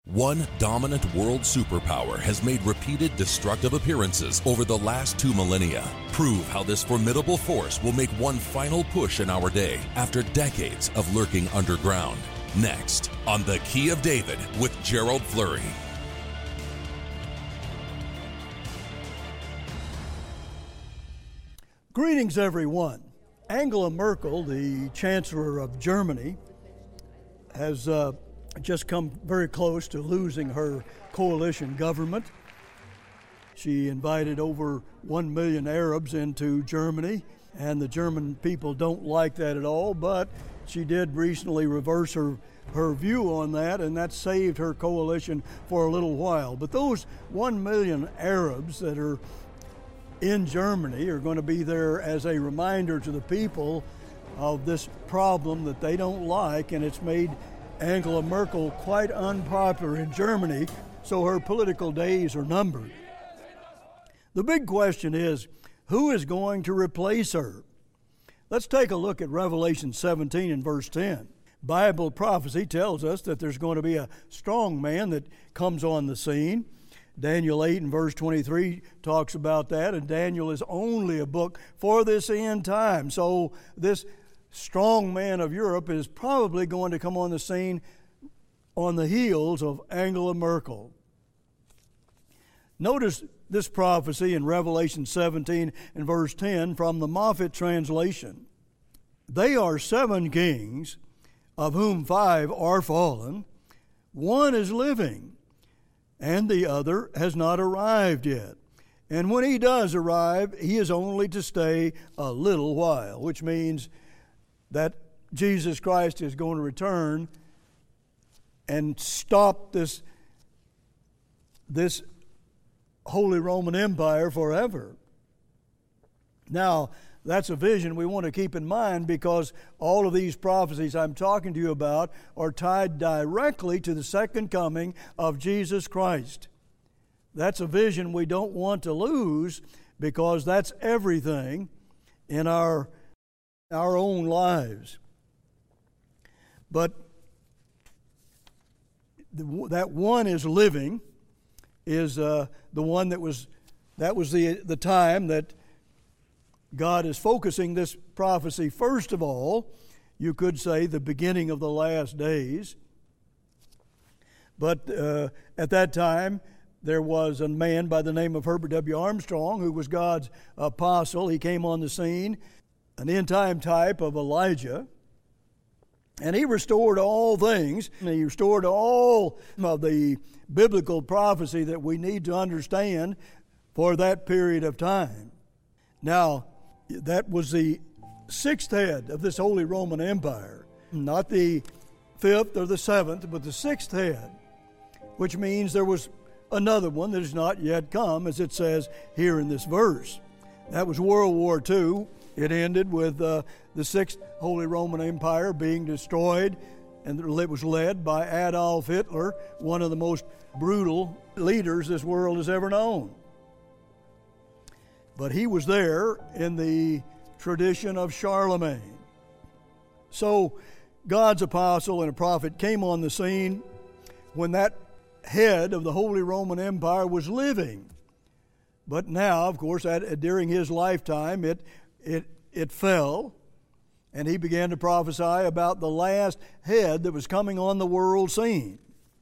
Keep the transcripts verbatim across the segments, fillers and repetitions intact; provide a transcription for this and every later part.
One dominant world superpower has made repeated destructive appearances over the last two millennia. Prove how this formidable force will make one final push in our day after decades of lurking underground. Next, on The Key of David with Gerald Flurry. Greetings, everyone. Angela Merkel, the Chancellor of Germany, has uh, just come very close to losing her coalition government. She invited over one million Arabs into Germany, and the German people don't like that at all, but she did recently reverse her, her view on that, and that saved her coalition for a little while. But those one million Arabs that are in Germany are going to be there as a reminder to the people of this problem that they don't like, and it's made Angela Merkel quite unpopular in Germany, so her political days are numbered. The big question is, who is going to replace her? Let's take a look at Revelation seventeen and verse ten. Bible prophecy tells us that there's going to be a strong man that comes on the scene. Daniel eight and verse twenty-three talks about that, and Daniel is only a book for this end time. So this strong man of Europe is probably going to come on the scene on the heels of Angela Merkel. Notice this prophecy in Revelation seventeen and verse ten from the Moffat translation. They are seven kings, of whom five are fallen. One is living, and the other has not arrived yet. And when he does arrive, he is only to stay a little while, which means that Jesus Christ is going to return and stop this, this Holy Roman Empire forever. Now, that's a vision we want to keep in mind, because all of these prophecies I'm talking to you about are tied directly to the second coming of Jesus Christ. That's a vision we don't want to lose, because that's everything in our, our own lives. But the, that one is living is uh, the one that was, that was the, the time that God is focusing this prophecy. First of all, you could say the beginning of the last days. But uh, at that time, there was a man by the name of Herbert W. Armstrong, who was God's apostle. He came on the scene, an end-time type of Elijah. And he restored all things. He restored all of the biblical prophecy that we need to understand for that period of time. Now, that was the sixth head of this Holy Roman Empire. Not the fifth or the seventh, but the sixth head, which means there was another one that has not yet come, as it says here in this verse. That was World War Two. It ended with uh, the sixth Holy Roman Empire being destroyed, and it was led by Adolf Hitler, one of the most brutal leaders this world has ever known. But he was there in the tradition of Charlemagne. So God's apostle and a prophet came on the scene when that head of the Holy Roman Empire was living. But now, of course, at, during his lifetime, it, it, it fell, and he began to prophesy about the last head that was coming on the world scene.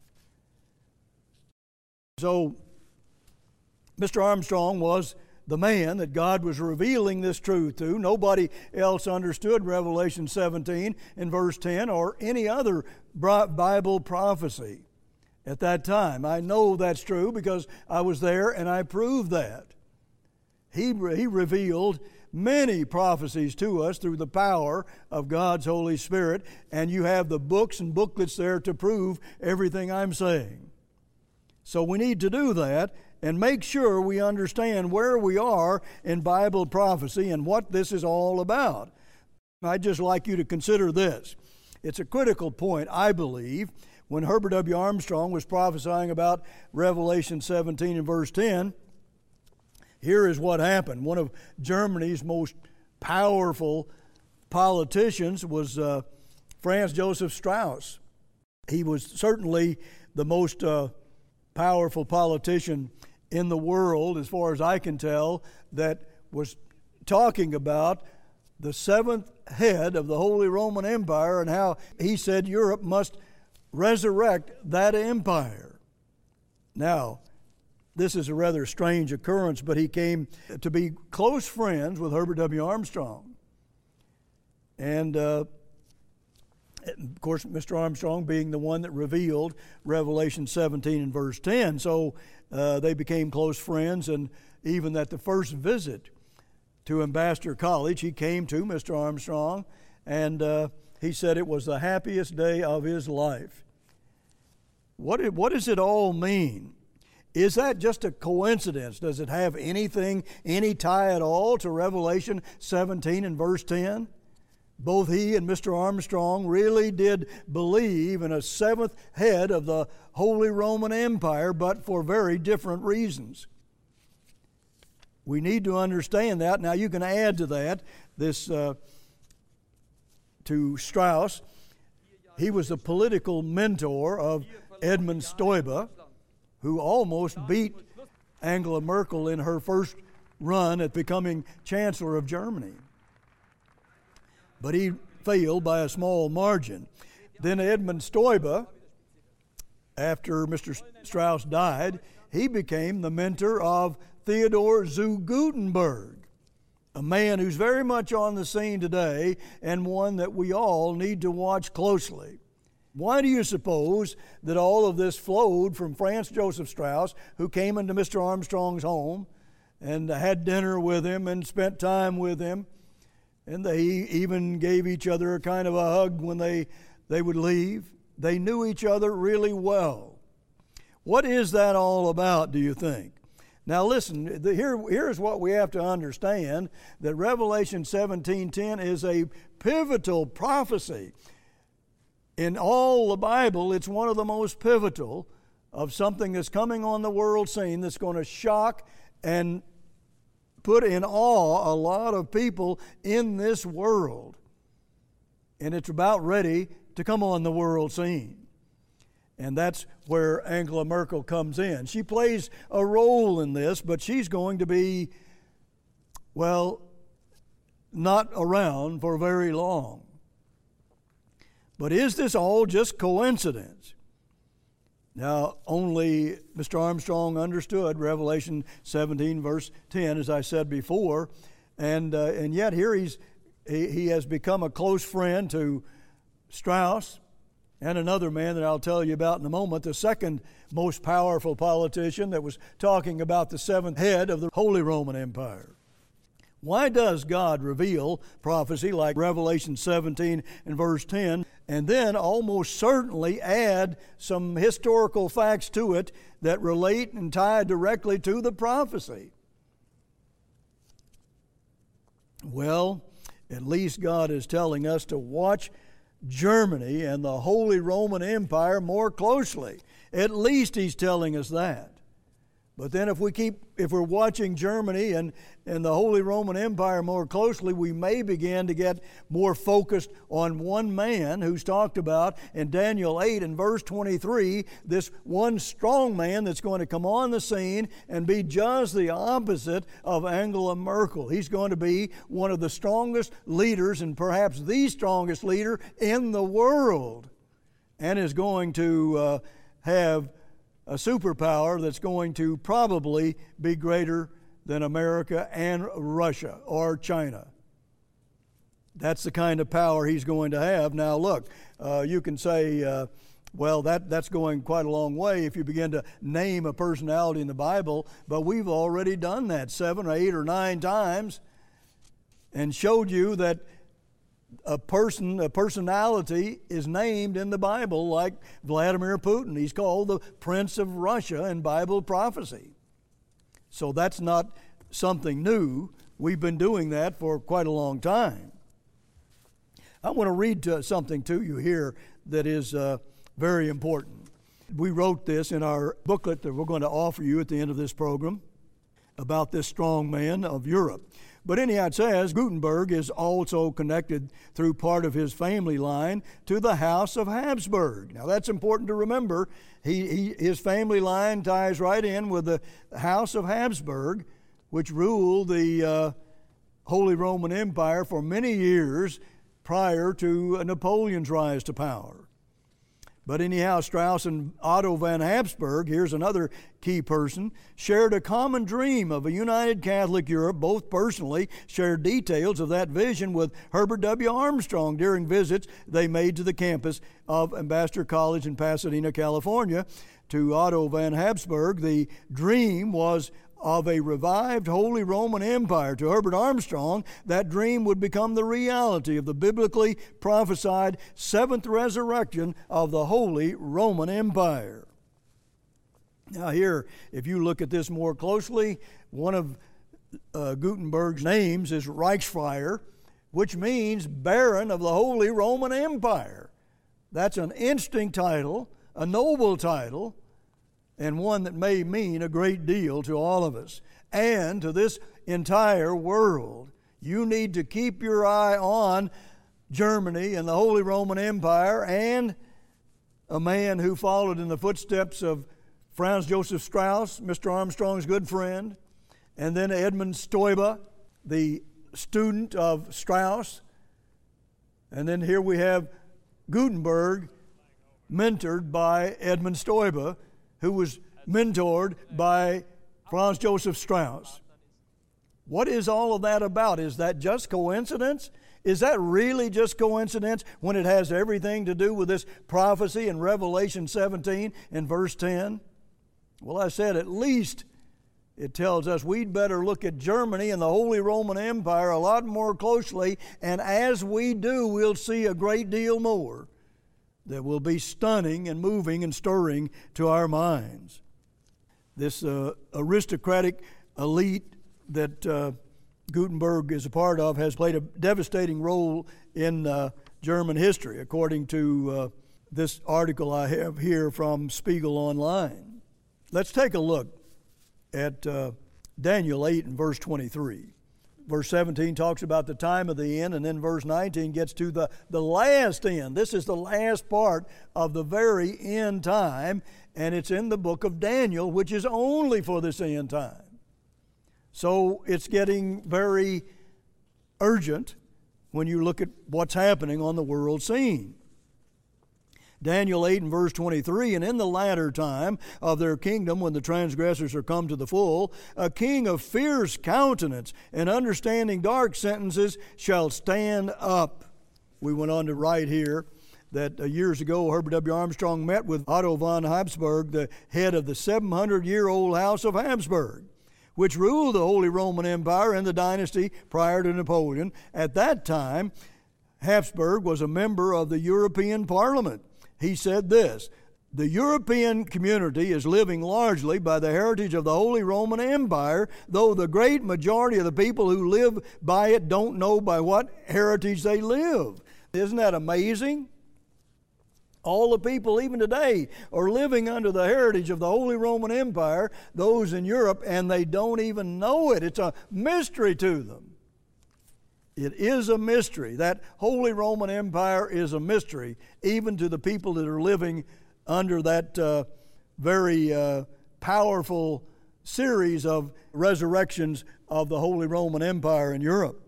So Mister Armstrong was the man that God was revealing this truth to. Nobody else understood Revelation seventeen and verse ten or any other Bible prophecy at that time. I know that's true because I was there and I proved that. He, he revealed many prophecies to us through the power of God's Holy Spirit, and you have the books and booklets there to prove everything I'm saying. So we need to do that and make sure we understand where we are in Bible prophecy and what this is all about. I'd just like you to consider this. It's a critical point, I believe, when Herbert W. Armstrong was prophesying about Revelation seventeen and verse ten. Here is what happened. One of Germany's most powerful politicians was uh, Franz Joseph Strauss. He was certainly the most uh, powerful politician in the world, as far as I can tell, that was talking about the seventh head of the Holy Roman Empire and how he said Europe must resurrect that empire. Now, this is a rather strange occurrence, but he came to be close friends with Herbert W. Armstrong. And, uh, of course, Mister Armstrong being the one that revealed Revelation seventeen and verse ten. So uh, they became close friends, and even at the first visit to Ambassador College, he came to Mister Armstrong, and uh, he said it was the happiest day of his life. What, what does it all mean? Is that just a coincidence? Does it have anything, any tie at all to Revelation seventeen and verse ten? Both he and Mister Armstrong really did believe in a seventh head of the Holy Roman Empire, but for very different reasons. We need to understand that. Now you can add to that, this uh, to Strauss. He was the political mentor of Edmund Stoiber, who almost beat Angela Merkel in her first run at becoming Chancellor of Germany. But he failed by a small margin. Then Edmund Stoiber, after Mister Strauss died, he became the mentor of Theodor zu Gutenberg, a man who's very much on the scene today and one that we all need to watch closely. Why do you suppose that all of this flowed from Franz Joseph Strauss, who came into Mister Armstrong's home and had dinner with him and spent time with him, and they even gave each other a kind of a hug when they, they would leave? They knew each other really well. What is that all about, do you think? Now listen, the, here, here's what we have to understand, that Revelation seventeen ten is a pivotal prophecy. In all the Bible, it's one of the most pivotal of something that's coming on the world scene that's going to shock and put in awe a lot of people in this world. And it's about ready to come on the world scene. And that's where Angela Merkel comes in. She plays a role in this, but she's going to be, well, not around for very long. But is this all just coincidence? Now, only Mister Armstrong understood Revelation seventeen, verse ten, as I said before, and uh, and yet here he's he, he has become a close friend to Strauss and another man that I'll tell you about in a moment, the second most powerful politician that was talking about the seventh head of the Holy Roman Empire. Why does God reveal prophecy like Revelation seventeen and verse ten, and then almost certainly add some historical facts to it that relate and tie directly to the prophecy? Well, at least God is telling us to watch Germany and the Holy Roman Empire more closely. At least He's telling us that. But then if we keep, if we're watching Germany and, and the Holy Roman Empire more closely, we may begin to get more focused on one man who's talked about in Daniel eight and verse twenty-three, this one strong man that's going to come on the scene and be just the opposite of Angela Merkel. He's going to be one of the strongest leaders and perhaps the strongest leader in the world, and is going to uh, have a superpower that's going to probably be greater than America and Russia or China. That's the kind of power he's going to have. Now look, uh, you can say, uh, well, that, that's going quite a long way if you begin to name a personality in the Bible, but we've already done that seven or eight or nine times and showed you that a person, a personality is named in the Bible, like Vladimir Putin. He's called the Prince of Russia in Bible prophecy. So that's not something new. We've been doing that for quite a long time. I want to read to, something to you here that is uh, very important. We wrote this in our booklet that we're going to offer you at the end of this program about this strong man of Europe. But anyhow, it says Gutenberg is also connected through part of his family line to the House of Habsburg. Now that's important to remember. He, he, his family line ties right in with the House of Habsburg, which ruled the uh, Holy Roman Empire for many years prior to Napoleon's rise to power. But anyhow, Strauss and Otto von Habsburg, here's another key person, shared a common dream of a united Catholic Europe. Both personally shared details of that vision with Herbert W. Armstrong during visits they made to the campus of Ambassador College in Pasadena, California. To Otto von Habsburg, the dream was of a revived Holy Roman Empire. To Herbert Armstrong, that dream would become the reality of the biblically prophesied seventh resurrection of the Holy Roman Empire. Now here, if you look at this more closely, one of uh, Gutenberg's names is Reichsfreier, which means Baron of the Holy Roman Empire. That's an interesting title, a noble title, and one that may mean a great deal to all of us and to this entire world. You need to keep your eye on Germany and the Holy Roman Empire and a man who followed in the footsteps of Franz Joseph Strauss, Mister Armstrong's good friend, and then Edmund Stoiber, the student of Strauss. And then here we have Gutenberg, mentored by Edmund Stoiber, who was mentored by Franz Joseph Strauss. What is all of that about? Is that just coincidence? Is that really just coincidence when it has everything to do with this prophecy in Revelation seventeen and verse ten? Well, I said at least it tells us we'd better look at Germany and the Holy Roman Empire a lot more closely, and as we do, we'll see a great deal more that will be stunning and moving and stirring to our minds. This uh, aristocratic elite that uh, Gutenberg is a part of has played a devastating role in uh, German history, according to uh, this article I have here from Spiegel Online. Let's take a look at uh, Daniel eight and verse twenty-three. Verse seventeen talks about the time of the end, and then verse nineteen gets to the, the last end. This is the last part of the very end time, and it's in the book of Daniel, which is only for this end time. So it's getting very urgent when you look at what's happening on the world scene. Daniel eight and verse twenty-three, and in the latter time of their kingdom, when the transgressors are come to the full, a king of fierce countenance and understanding dark sentences shall stand up. We went on to write here that uh, years ago Herbert W. Armstrong met with Otto von Habsburg, the head of the seven hundred year old House of Habsburg, which ruled the Holy Roman Empire in the dynasty prior to Napoleon. At that time, Habsburg was a member of the European Parliament. He said this: the European community is living largely by the heritage of the Holy Roman Empire, though the great majority of the people who live by it don't know by what heritage they live. Isn't that amazing? All the people, even today, are living under the heritage of the Holy Roman Empire, those in Europe, and they don't even know it. It's a mystery to them. It is a mystery. That Holy Roman Empire is a mystery, even to the people that are living under that uh, very uh, powerful series of resurrections of the Holy Roman Empire in Europe.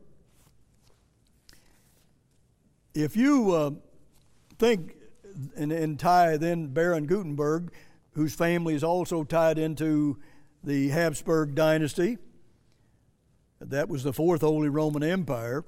If you uh, think and, and tie then Baron Gutenberg, whose family is also tied into the Habsburg dynasty, that was the fourth Holy Roman Empire.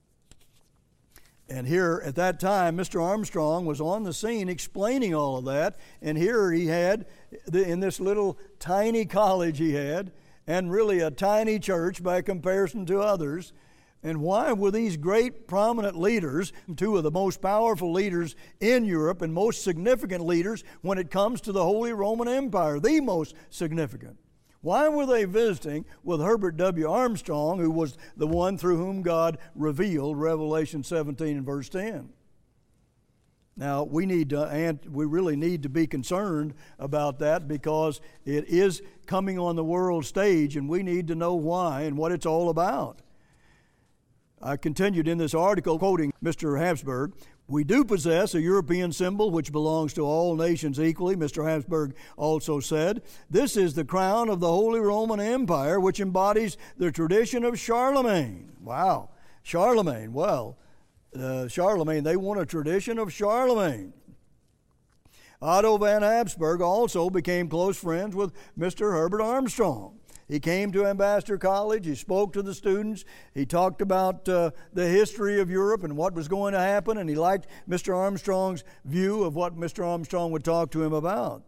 And here at that time, Mister Armstrong was on the scene explaining all of that. And here he had, in this little tiny college he had, and really a tiny church by comparison to others. And why were these great prominent leaders, two of the most powerful leaders in Europe and most significant leaders when it comes to the Holy Roman Empire, the most significant? Why were they visiting with Herbert W. Armstrong, who was the one through whom God revealed Revelation seventeen and verse ten? Now, we need to, and we really need to be concerned about that, because it is coming on the world stage, and we need to know why and what it's all about. I continued in this article, quoting Mister Habsburg, "We do possess a European symbol which belongs to all nations equally," Mister Habsburg also said. "This is the crown of the Holy Roman Empire, which embodies the tradition of Charlemagne." Wow, Charlemagne. Well, uh, Charlemagne, they want a tradition of Charlemagne. Otto von Habsburg also became close friends with Mister Herbert Armstrong. He came to Ambassador College, he spoke to the students, he talked about uh, the history of Europe and what was going to happen, and he liked Mister Armstrong's view of what Mister Armstrong would talk to him about.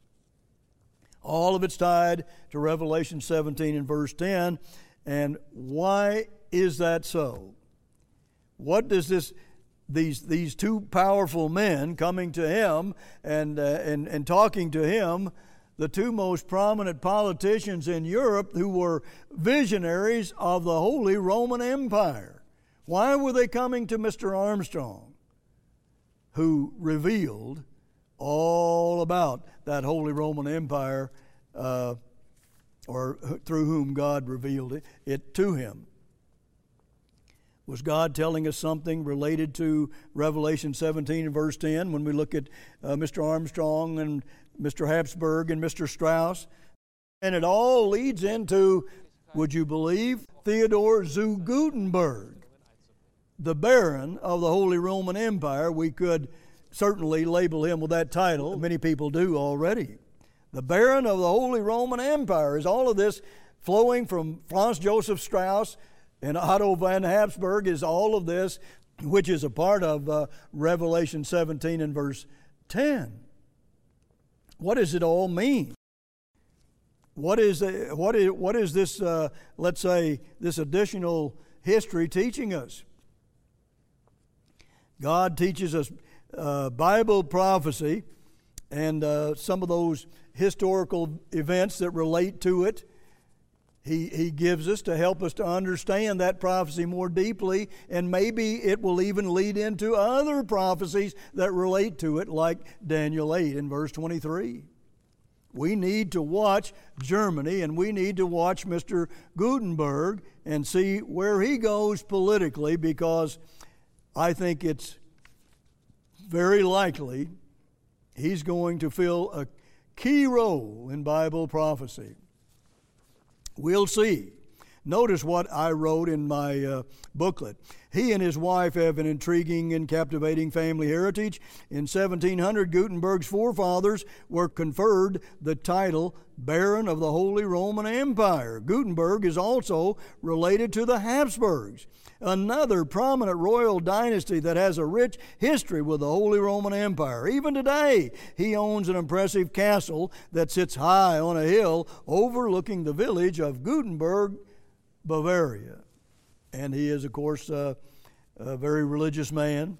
All of it's tied to Revelation seventeen and verse ten, and why is that so? What does this, these these two powerful men coming to him and, uh, and, and talking to him, the two most prominent politicians in Europe who were visionaries of the Holy Roman Empire. Why were they coming to Mister Armstrong, who revealed all about that Holy Roman Empire, uh, or through whom God revealed it, it to him? Was God telling us something related to Revelation seventeen and verse ten when we look at uh, Mister Armstrong and Mister Habsburg and Mister Strauss? And it all leads into, would you believe, Theodor zu Gutenberg, the Baron of the Holy Roman Empire. We could certainly label him with that title. Many people do already. The Baron of the Holy Roman Empire. Is all of this flowing from Franz Joseph Strauss and Otto von Habsburg? Is all of this, which is a part of uh, Revelation seventeen and verse ten. What does it all mean? What is uh, what is what is this? Uh, let's say this additional history teaching us. God teaches us uh, Bible prophecy and uh, some of those historical events that relate to it. He, he gives us to help us to understand that prophecy more deeply, and maybe it will even lead into other prophecies that relate to it, like Daniel eight in verse twenty-three. We need to watch Germany, and we need to watch Mister Gutenberg and see where he goes politically, because I think it's very likely he's going to fill a key role in Bible prophecy. We'll see. Notice what I wrote in my uh, booklet. He and his wife have an intriguing and captivating family heritage. In seventeen hundred, Gutenberg's forefathers were conferred the title Baron of the Holy Roman Empire. Gutenberg is also related to the Habsburgs, another prominent royal dynasty that has a rich history with the Holy Roman Empire. Even today, he owns an impressive castle that sits high on a hill overlooking the village of Gutenberg, Bavaria. And he is, of course, uh, a very religious man,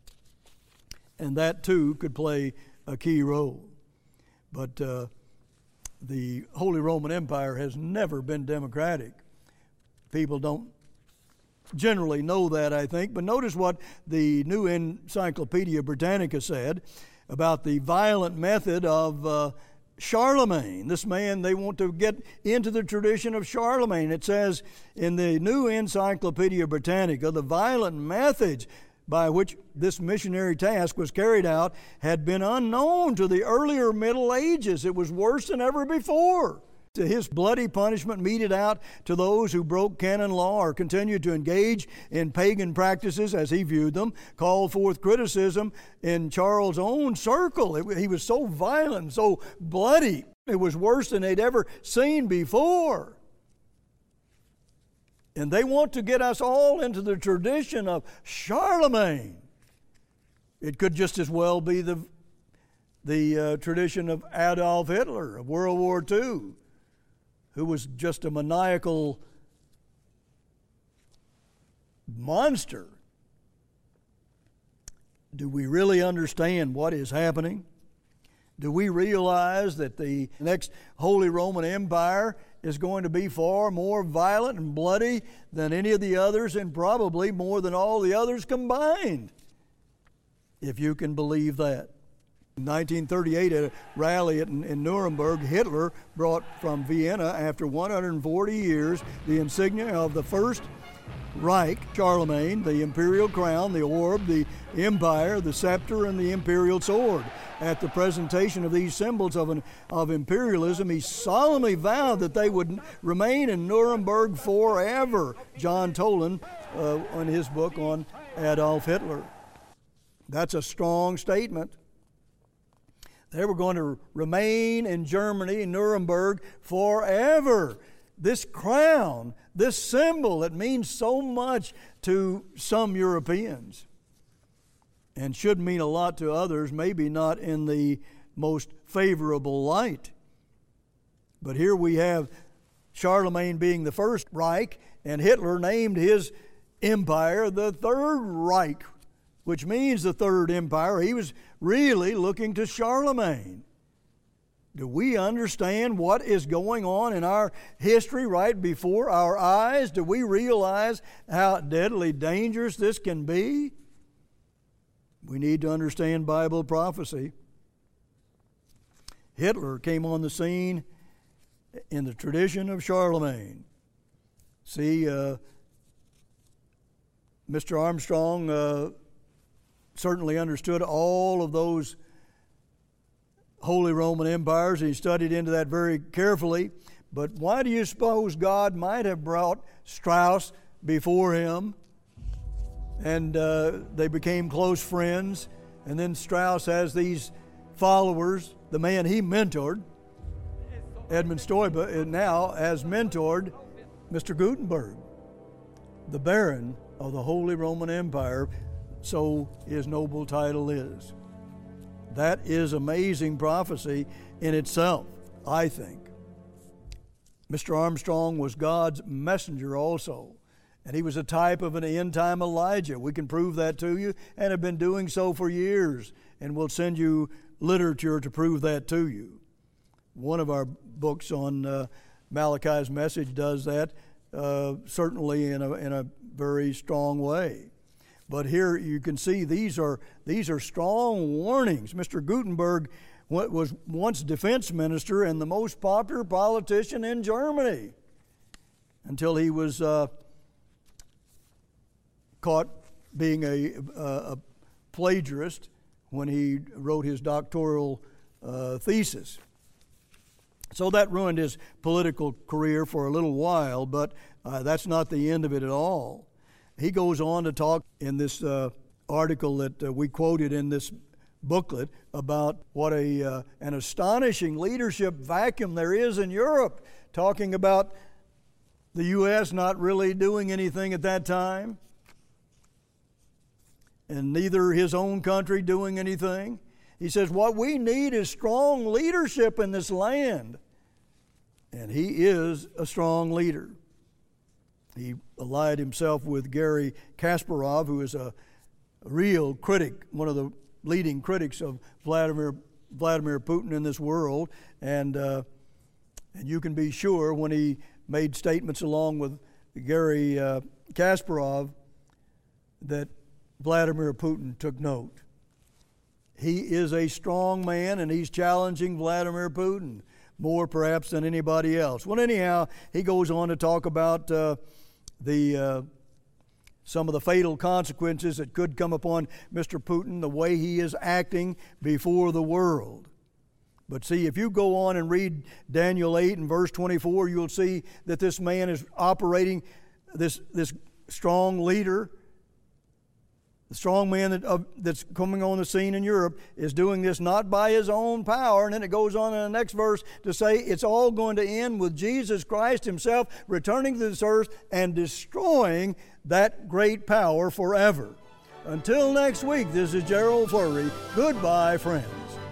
and that too could play a key role. But uh, the Holy Roman Empire has never been democratic. People don't generally know that, I think, but notice what the New Encyclopedia Britannica said about the violent method of uh, Charlemagne. This man, they want to get into the tradition of Charlemagne. It says in the New Encyclopedia Britannica, the violent methods by which this missionary task was carried out had been unknown to the earlier Middle Ages. It was worse than ever before. To his bloody punishment meted out to those who broke canon law or continued to engage in pagan practices as he viewed them, called forth criticism in Charles' own circle. It, he was so violent and so bloody. It was worse than they'd ever seen before. And they want to get us all into the tradition of Charlemagne. It could just as well be the, the uh, tradition of Adolf Hitler of World War Two. Who was just a maniacal monster. Do we really understand what is happening? Do we realize that the next Holy Roman Empire is going to be far more violent and bloody than any of the others, and probably more than all the others combined? If you can believe that. In nineteen thirty-eight, at a rally in, in Nuremberg, Hitler brought from Vienna, after one hundred forty years, the insignia of the first Reich, Charlemagne, the imperial crown, the orb, the empire, the scepter, and the imperial sword. At the presentation of these symbols of, an, of imperialism, he solemnly vowed that they would remain in Nuremberg forever, John Toland uh, in his book on Adolf Hitler. That's a strong statement. They were going to remain in Germany, Nuremberg, forever. This crown, this symbol that means so much to some Europeans and should mean a lot to others, maybe not in the most favorable light. But here we have Charlemagne being the first Reich, and Hitler named his empire the Third Reich, which means the Third Empire. He was really looking to Charlemagne. Do we understand what is going on in our history right before our eyes? Do we realize how deadly dangerous this can be? We need to understand Bible prophecy. Hitler came on the scene in the tradition of Charlemagne. See, uh, Mister Armstrong uh, certainly understood all of those Holy Roman empires. He studied into that very carefully. But why do you suppose God might have brought Strauss before him? And uh, they became close friends. And then Strauss has these followers. The man he mentored, Edmund Stoiber, now has mentored Mister Gutenberg, the Baron of the Holy Roman Empire, so his noble title is. That is amazing prophecy in itself, I think. Mister Armstrong was God's messenger also, and he was a type of an end-time Elijah. We can prove that to you and have been doing so for years, and we'll send you literature to prove that to you. One of our books on uh, Malachi's message does that, uh, certainly in a, in a very strong way. But here you can see these are these are strong warnings. Mister Gutenberg was once defense minister and the most popular politician in Germany until he was uh, caught being a, a, a plagiarist when he wrote his doctoral uh, thesis. So that ruined his political career for a little while, but uh, that's not the end of it at all. He goes on to talk in this uh, article that uh, we quoted in this booklet about what a uh, an astonishing leadership vacuum there is in Europe, talking about the U S not really doing anything at that time, and neither his own country doing anything. He says, what we need is strong leadership in this land. And he is a strong leader. He allied himself with Garry Kasparov, who is a real critic, one of the leading critics of Vladimir Vladimir Putin in this world. And, uh, and you can be sure when he made statements along with Garry uh, Kasparov that Vladimir Putin took note. He is a strong man, and he's challenging Vladimir Putin more perhaps than anybody else. Well, anyhow, he goes on to talk about uh, the uh, some of the fatal consequences that could come upon Mister Putin, the way he is acting before the world. But see, if you go on and read Daniel eight and verse twenty-four, you'll see that this man is operating, this, this strong leader, the strong man that, uh, that's coming on the scene in Europe is doing this not by his own power. And then it goes on in the next verse to say it's all going to end with Jesus Christ himself returning to this earth and destroying that great power forever. Until next week, this is Gerald Flurry. Goodbye, friends.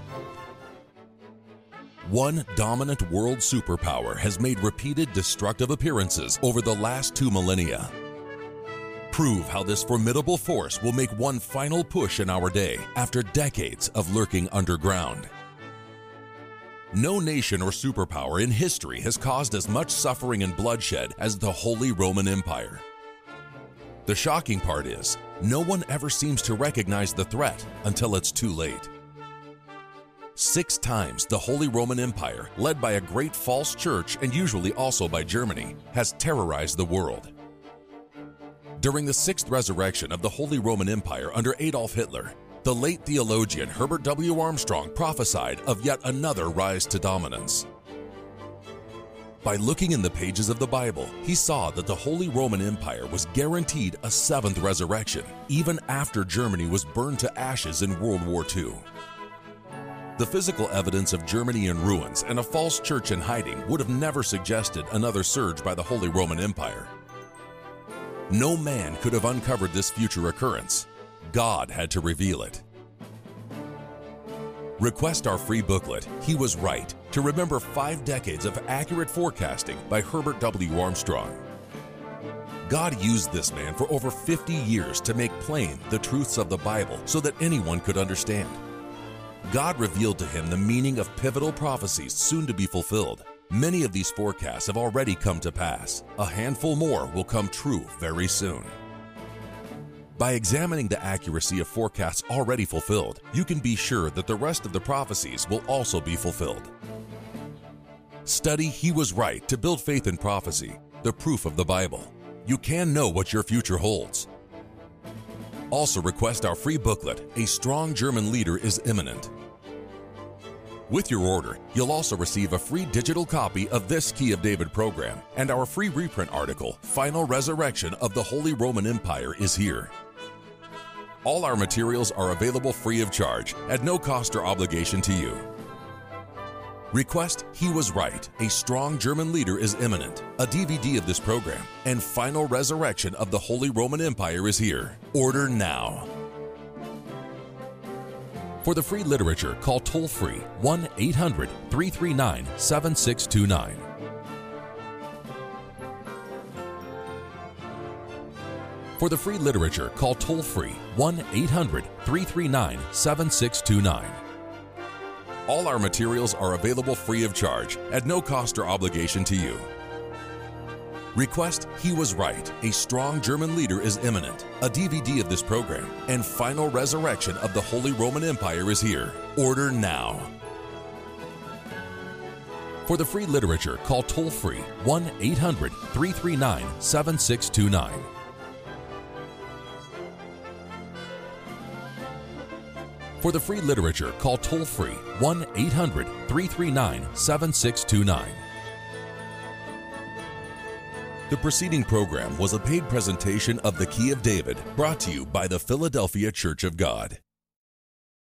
One dominant world superpower has made repeated destructive appearances over the last two millennia. Prove how this formidable force will make one final push in our day after decades of lurking underground. No nation or superpower in history has caused as much suffering and bloodshed as the Holy Roman Empire. The shocking part is, no one ever seems to recognize the threat until it's too late. Six times the Holy Roman Empire, led by a great false church and usually also by Germany, has terrorized the world. During the sixth resurrection of the Holy Roman Empire under Adolf Hitler, the late theologian Herbert W. Armstrong prophesied of yet another rise to dominance. By looking in the pages of the Bible, he saw that the Holy Roman Empire was guaranteed a seventh resurrection, even after Germany was burned to ashes in World War Two. The physical evidence of Germany in ruins and a false church in hiding would have never suggested another surge by the Holy Roman Empire. No man could have uncovered this future occurrence. God had to reveal it. Request our free booklet, He Was Right, to remember five decades of accurate forecasting by Herbert W. Armstrong. God used this man for over fifty years to make plain the truths of the Bible so that anyone could understand. God revealed to him the meaning of pivotal prophecies soon to be fulfilled. Many of these forecasts have already come to pass. A handful more will come true very soon. By examining the accuracy of forecasts already fulfilled, you can be sure that the rest of the prophecies will also be fulfilled. Study He Was Right to build faith in prophecy, the proof of the Bible. You can know what your future holds. Also request our free booklet, A Strong German Leader is Imminent. With your order, you'll also receive a free digital copy of this Key of David program and our free reprint article, Final Resurrection of the Holy Roman Empire is Here. All our materials are available free of charge, at no cost or obligation to you. Request He Was Right, A Strong German Leader is Imminent, a D V D of this program, and Final Resurrection of the Holy Roman Empire is Here. Order now. For the free literature, call toll-free one eight hundred, three three nine, seven six two nine. For the free literature, call toll-free one eight hundred, three three nine, seven six two nine. All our materials are available free of charge, at no cost or obligation to you. Request He Was Right, A Strong German Leader is Imminent, a D V D of this program, and Final Resurrection of the Holy Roman Empire is Here. Order now. For the free literature, call toll-free one eight hundred, three three nine, seven six two nine. For the free literature, call toll-free one eight hundred, three three nine, seven six two nine. The preceding program was a paid presentation of the Key of David, brought to you by the Philadelphia Church of God.